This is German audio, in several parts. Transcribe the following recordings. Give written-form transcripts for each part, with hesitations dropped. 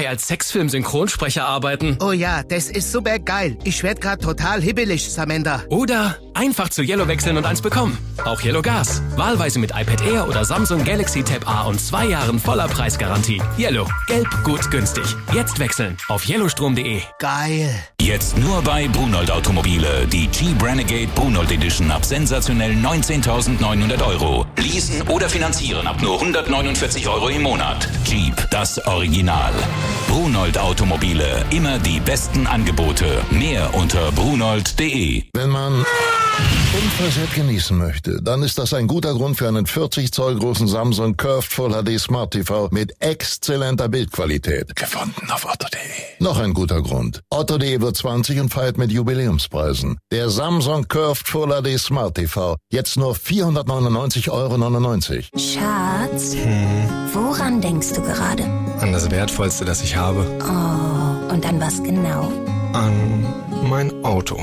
dabei als Sexfilm-Synchronsprecher arbeiten. Oh ja, das ist super geil. Ich werd grad total hibbelig, Samantha. Oder einfach zu Yellow wechseln und eins bekommen. Auch Yellow Gas. Wahlweise mit iPad Air oder Samsung Galaxy Tab A und 2 Jahren voller Preisgarantie. Yellow. Gelb, gut, günstig. Jetzt wechseln auf yellowstrom.de. Geil. Jetzt nur bei Brunold Automobile. Die Jeep Renegade Brunold Edition ab sensationell 19.900 €. Leasen oder finanzieren ab nur 149 € im Monat. Jeep, das Original. Brunold Automobile. Immer die besten Angebote. Mehr unter brunold.de. Wenn man unversehrt genießen möchte, dann ist das ein guter Grund für einen 40 Zoll großen Samsung Curved Full HD Smart TV mit exzellenter Bildqualität. Gefunden auf otto.de. Noch ein guter Grund. Otto.de wird 20 und feiert mit Jubiläumspreisen. Der Samsung Curved Full HD Smart TV. Jetzt nur 499,99 €. Schatz, woran denkst du gerade? An das Wertvollste, das ich habe. Oh, und an was genau? An mein Auto.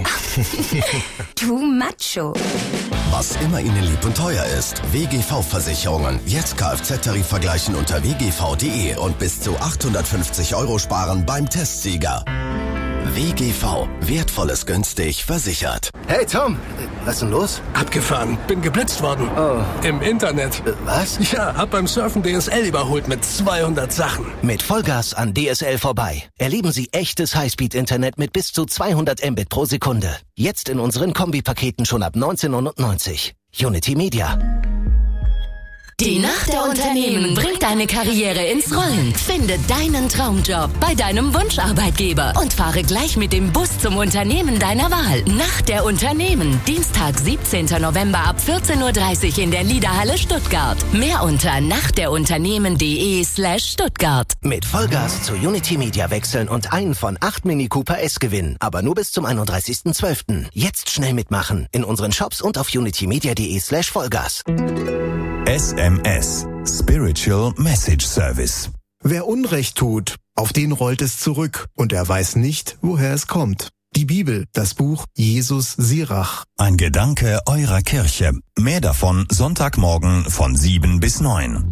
Du Macho. Was immer Ihnen lieb und teuer ist. WGV-Versicherungen. Jetzt Kfz-Tarif vergleichen unter wgv.de und bis zu 850 € sparen beim Testsieger. WGV. Wertvolles günstig versichert. Hey Tom, was ist denn los? Abgefahren. Bin geblitzt worden. Oh. Im Internet. Was? Ja, hab beim Surfen DSL überholt mit 200 Sachen. Mit Vollgas an DSL vorbei. Erleben Sie echtes Highspeed-Internet mit bis zu 200 Mbit pro Sekunde. Jetzt in unseren Kombipaketen schon ab 19,99 €. Unity Media. Die Nacht der Unternehmen bringt deine Karriere ins Rollen. Finde deinen Traumjob bei deinem Wunscharbeitgeber und fahre gleich mit dem Bus zum Unternehmen deiner Wahl. Nacht der Unternehmen, Dienstag, 17. November ab 14:30 Uhr in der Liederhalle Stuttgart. Mehr unter nachtderunternehmen.de/Stuttgart. Mit Vollgas zu Unity Media wechseln und einen von 8 Mini Cooper S gewinnen. Aber nur bis zum 31.12. Jetzt schnell mitmachen. In unseren Shops und auf unitymedia.de/Vollgas. SMS. Spiritual Message Service. Wer Unrecht tut, auf den rollt es zurück und er weiß nicht, woher es kommt. Die Bibel, das Buch Jesus Sirach. Ein Gedanke eurer Kirche. Mehr davon Sonntagmorgen von 7 bis 9.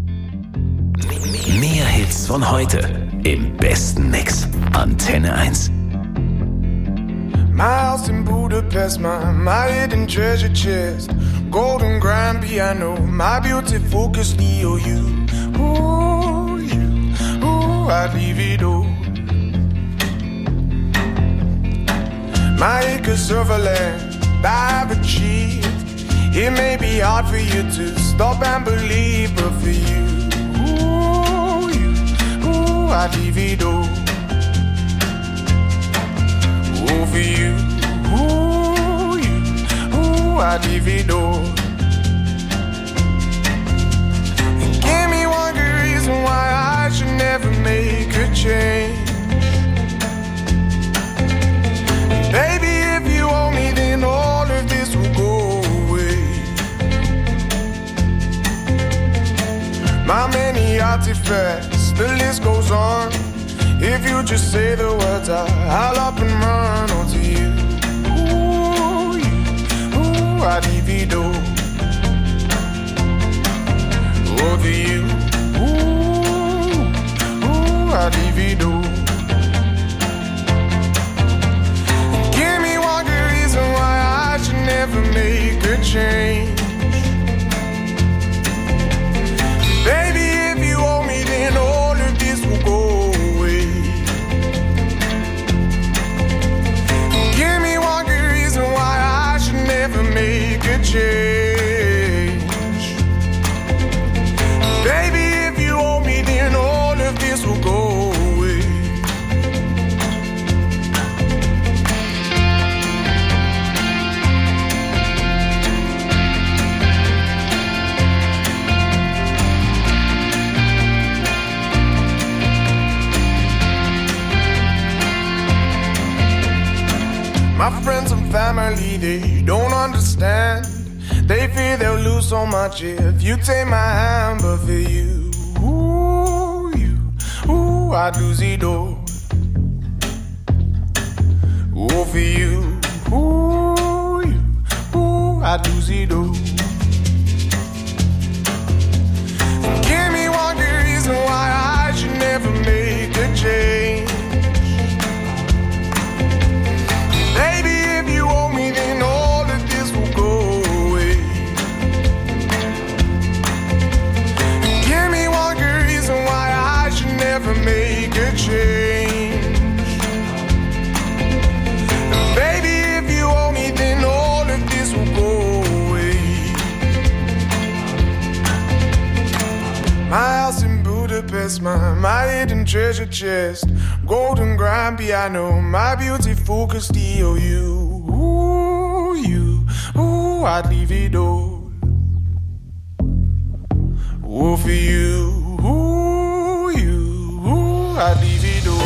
Mehr Hits von heute im besten Mix. Antenne 1. My house in Budapest, my hidden treasure chest, golden grand piano, my beauty focus EOU. Ooh, I'd leave it all. My acres of land I've achieved. It may be hard for you to stop and believe, but for you, I'd leave it all. Oh, for you, I'd leave it all. And give me one good reason why I should never make a change. And baby, if you owe me, then all of this will go away. My many artifacts, the list goes on. If you just say the words, I'll up and run onto you. I'd leave it all. Over you. I'd leave it all. Give me one good reason why I should never make a change. Baby, if you owe me, then all of this will go away. Give me one good reason why I should never make a change. Baby, if you owe me, then all of this will go away. My friends and family, they don't understand. They fear they'll lose so much if you take my hand. But for you, I'd lose it all. Oh, for you, I'd lose it all. Give me one good reason why I should never make a change. change. And baby, if you owe me, then all of this will go away. My house in Budapest, my hidden treasure chest, golden grand piano, my beautiful Castillo. Ooh, I'd leave it all. Ooh, for you, I'd leave it all.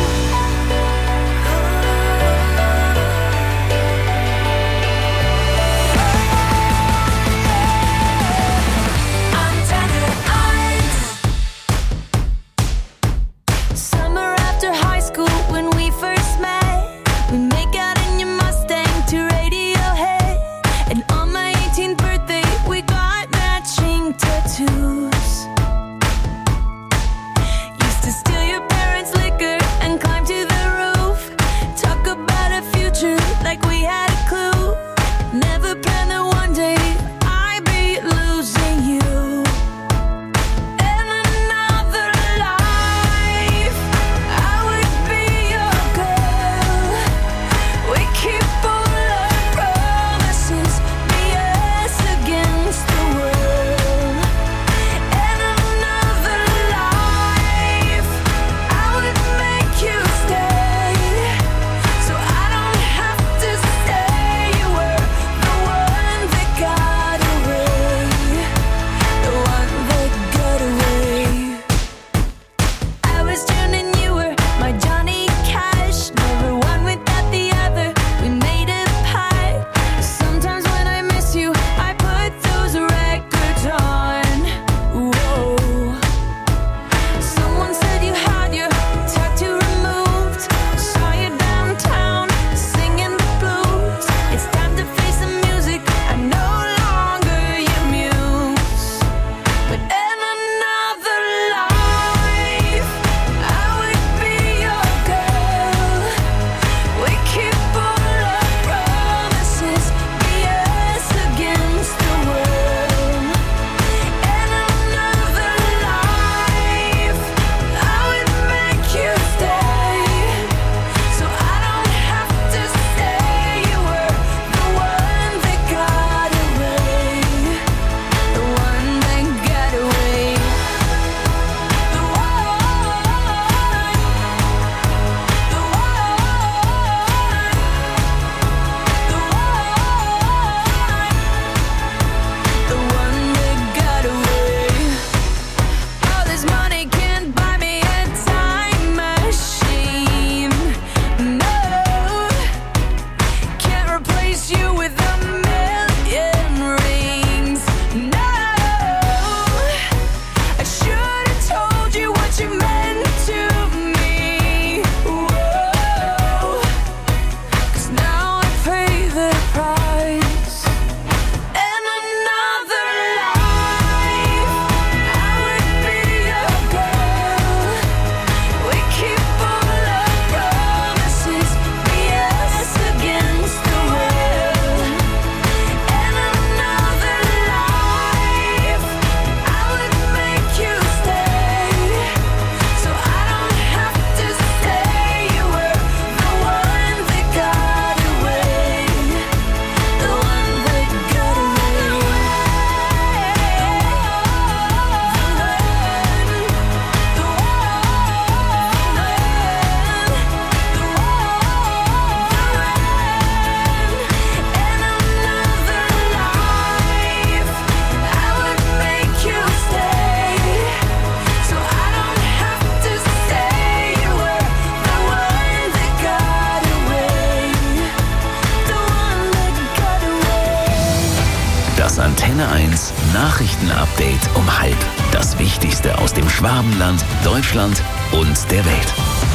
Das Antenne 1 Nachrichtenupdate um 12:30. Das Wichtigste aus dem Schwabenland, Deutschland und der Welt.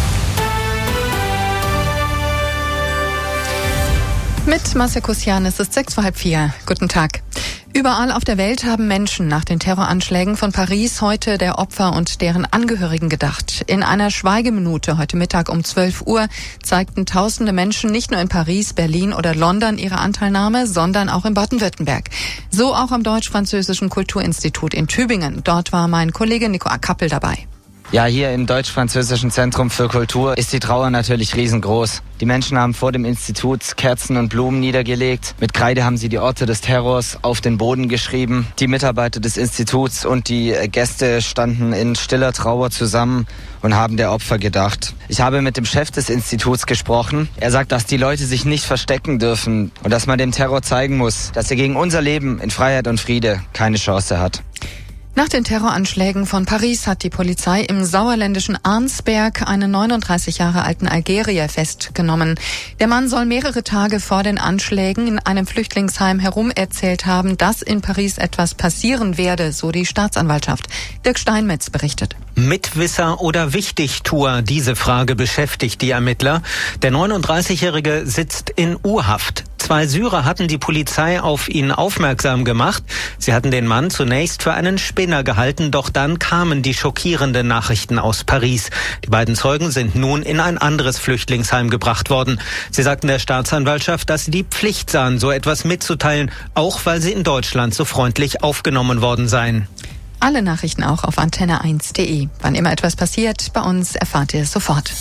Mit Marcia Kusian ist es 3:45. Guten Tag. Überall auf der Welt haben Menschen nach den Terroranschlägen von Paris heute der Opfer und deren Angehörigen gedacht. In einer Schweigeminute heute Mittag um 12 Uhr zeigten tausende Menschen nicht nur in Paris, Berlin oder London ihre Anteilnahme, sondern auch in Baden-Württemberg. So auch am Deutsch-Französischen Kulturinstitut in Tübingen. Dort war mein Kollege Nico Akappel dabei. Ja, hier im Deutsch-Französischen Zentrum für Kultur ist die Trauer natürlich riesengroß. Die Menschen haben vor dem Institut Kerzen und Blumen niedergelegt. Mit Kreide haben sie die Orte des Terrors auf den Boden geschrieben. Die Mitarbeiter des Instituts und die Gäste standen in stiller Trauer zusammen und haben der Opfer gedacht. Ich habe mit dem Chef des Instituts gesprochen. Er sagt, dass die Leute sich nicht verstecken dürfen und dass man dem Terror zeigen muss, dass er gegen unser Leben in Freiheit und Friede keine Chance hat. Nach den Terroranschlägen von Paris hat die Polizei im sauerländischen Arnsberg einen 39 Jahre alten Algerier festgenommen. Der Mann soll mehrere Tage vor den Anschlägen in einem Flüchtlingsheim herumerzählt haben, dass in Paris etwas passieren werde, so die Staatsanwaltschaft. Dirk Steinmetz berichtet. Mitwisser oder Wichtigtuer? Diese Frage beschäftigt die Ermittler. Der 39-Jährige sitzt in U-Haft. 2 Syrer hatten die Polizei auf ihn aufmerksam gemacht. Sie hatten den Mann zunächst für einen Spinner gehalten, doch dann kamen die schockierenden Nachrichten aus Paris. Die beiden Zeugen sind nun in ein anderes Flüchtlingsheim gebracht worden. Sie sagten der Staatsanwaltschaft, dass sie die Pflicht sahen, so etwas mitzuteilen, auch weil sie in Deutschland so freundlich aufgenommen worden seien. Alle Nachrichten auch auf antenne1.de. Wann immer etwas passiert, bei uns erfahrt ihr es sofort.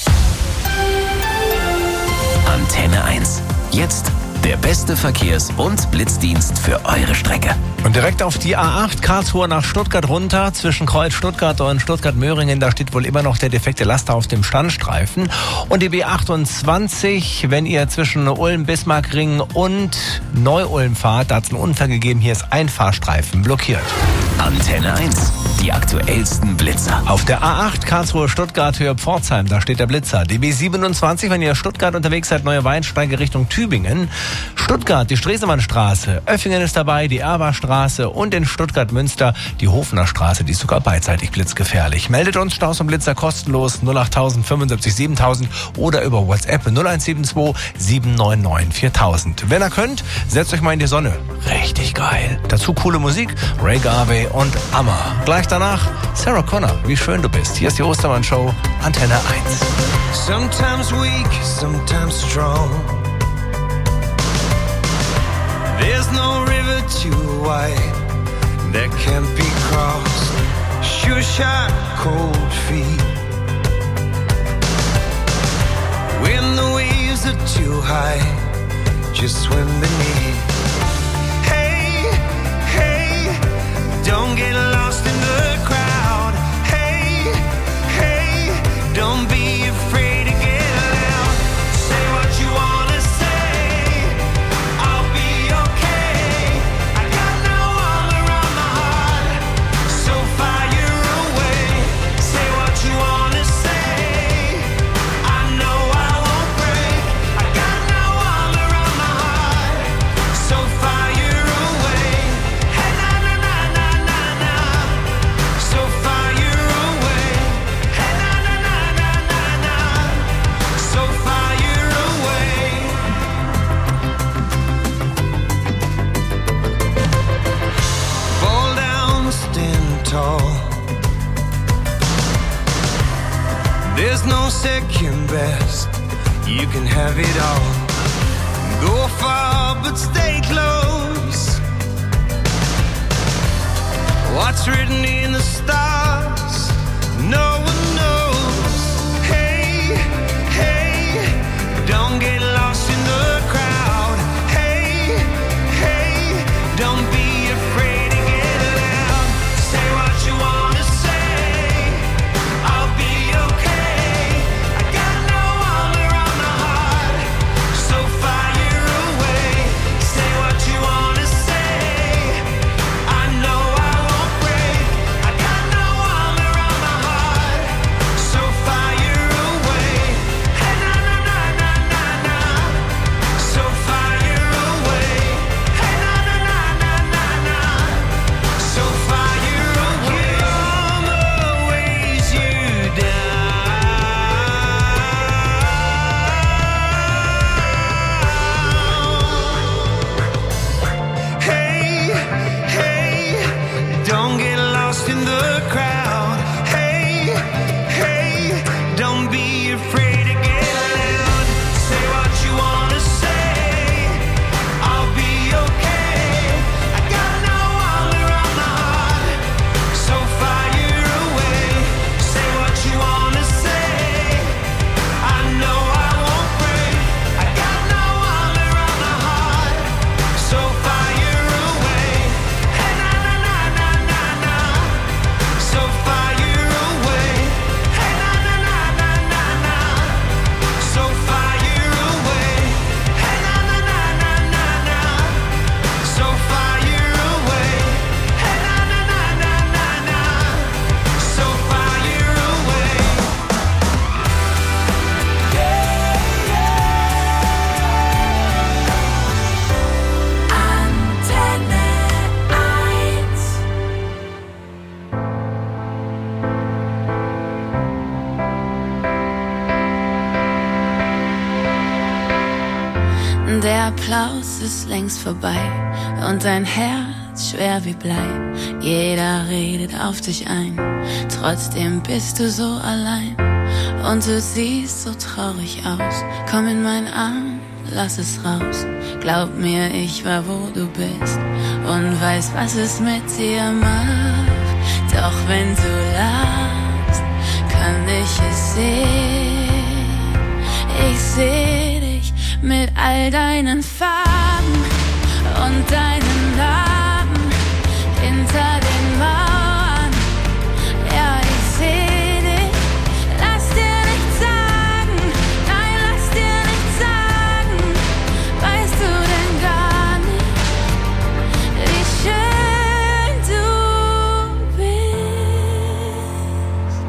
Antenne 1. Jetzt der beste Verkehrs- und Blitzdienst für eure Strecke. Und direkt auf die A8 Karlsruhe nach Stuttgart runter, zwischen Kreuz Stuttgart und Stuttgart-Möhringen, da steht wohl immer noch der defekte Laster auf dem Standstreifen. Und die B28, wenn ihr zwischen Ulm, Bismarckring und Neu-Ulm fahrt, da hat es einen Unfall gegeben, hier ist ein Fahrstreifen blockiert. Antenne 1, die aktuellsten Blitzer. Auf der A8 Karlsruhe-Stuttgart Höhe Pforzheim, da steht der Blitzer. Die B27, wenn ihr Stuttgart unterwegs seid, Neue Weinsteige Richtung Tübingen. Stuttgart, die Stresemannstraße, Öffingen ist dabei, die Erberstraße und in Stuttgart-Münster die Hofener Straße, die ist sogar beidseitig blitzgefährlich. Meldet uns Staus und Blitzer kostenlos 08000 75 7000 oder über WhatsApp 0172 799 4000. Wenn ihr könnt, setzt euch mal in die Sonne. Richtig geil. Dazu coole Musik, Ray Garvey und Amma. Gleich danach Sarah Connor, wie schön du bist. Hier ist die Ostermann-Show, Antenne 1. Sometimes weak, sometimes strong. There's no river too wide that can't be crossed. Sure shot, cold feet. When the waves are too high, just swim beneath. Hey, hey, don't get lost in the crowd. Hey, hey, don't be afraid to get loud. Say what you wanna say, I'll be okay. I got no arm around my heart, so fire away. Say what you wanna say, I know I won't break. I got no arm around my heart, so fire away. Hey na na na na na na, so fire away. Hey na na na na na na, so fire away. Fall down, stand tall. There's no second best. You can have it all. Go far, but stay close. What's written in the stars? No one knows. Hey, hey, don't get lost in the crowd. Hey, hey, don't be afraid to get loud. Say what you wanna say, I'll be okay. I got no arm around my heart, so fire away. Say what you wanna say, I know I won't break. I got no arm around my heart, Der Applaus ist längst vorbei und dein Herz schwer wie Blei. Jeder redet auf dich ein, trotzdem bist du so allein. Und du siehst so traurig aus, komm in meinen Arm, lass es raus. Glaub mir, ich war wo du bist und weiß, was es mit dir macht. Doch wenn du lachst, kann ich es sehen. Ich seh dich mit all deinen Farben und deinen Narben hinter den Mauern. Ja, ich seh dich, lass dir nichts sagen, nein, lass dir nichts sagen. Weißt du denn gar nicht, wie schön du bist?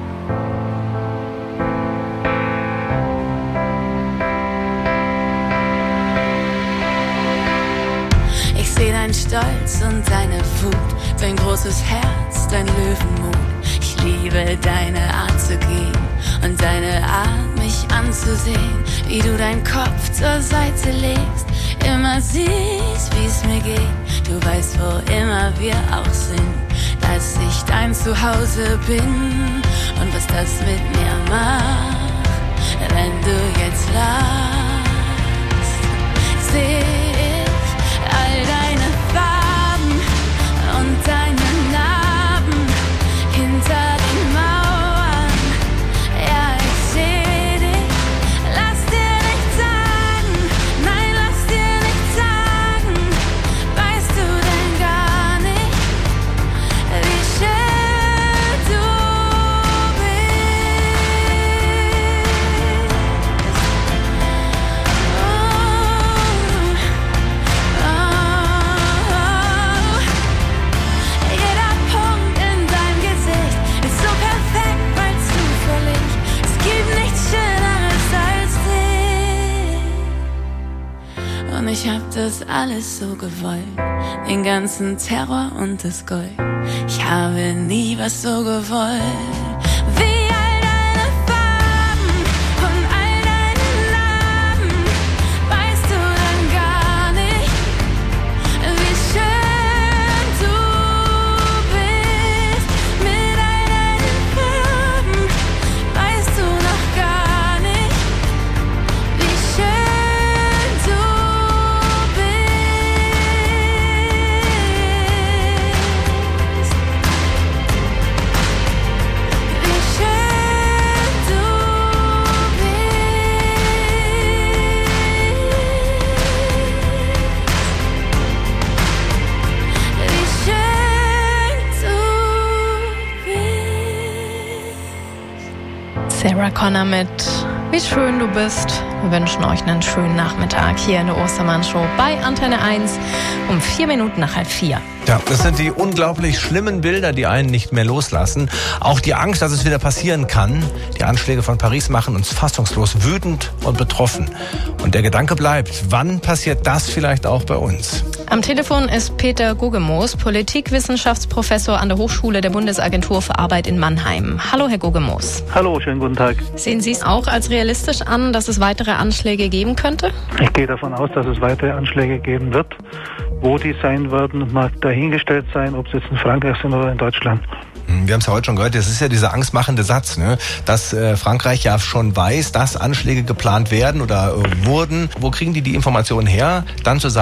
Ich seh deinen Stolz und deine Wut, dein großes Herz, dein Löwenmut. Ich liebe deine Art zu gehen und deine Art, mich anzusehen, wie du deinen Kopf zur Seite legst, immer siehst, wie's mir geht. Du weißt, wo immer wir auch sind, dass ich dein Zuhause bin und was das mit mir macht, wenn du jetzt lachst. Seh ich all deine Farben und deine Narben hinter den Mauern. Ja, ich seh dich, lass dir nichts sagen, nein, lass dir nichts sagen. Weißt du denn gar nicht, wie schön du Jeder Punkt in deinem Gesicht ist so perfekt, weil zufällig. Es gibt nichts Schöneres als dich. Und ich hab das alles so gewollt, den ganzen Terror und das Gold. Ich habe nie was so gewollt. Wie all deine Farben und all deine Narben. Weißt du denn gar nicht, wie schön du bist? Mit all deinen Farben weißt du noch gar nicht, wie schön du bist. Wie schön du bist. Wie schön du bist. Sarah Connor mit Wie schön du bist. Wir wünschen euch einen schönen Nachmittag hier in der Ostermann-Show bei Antenne 1 um 4 Minuten nach 3:30. Ja, das sind die unglaublich schlimmen Bilder, die einen nicht mehr loslassen. Auch die Angst, dass es wieder passieren kann. Die Anschläge von Paris machen uns fassungslos, wütend und betroffen. Und der Gedanke bleibt, wann passiert das vielleicht auch bei uns? Am Telefon ist Peter Gogemoos, Politikwissenschaftsprofessor an der Hochschule der Bundesagentur für Arbeit in Mannheim. Hallo, Herr Gogemoos. Hallo, schönen guten Tag. Sehen Sie es auch als realistisch an, dass es weitere Anschläge geben könnte? Ich gehe davon aus, dass es weitere Anschläge geben wird. Wo die sein werden, mag dahingestellt sein, ob es jetzt in Frankreich sind oder in Deutschland. Wir haben es ja heute schon gehört, das ist ja dieser angstmachende Satz, ne? Dass Frankreich ja schon weiß, dass Anschläge geplant werden oder wurden. Wo kriegen die Informationen her? Dann zu sagen,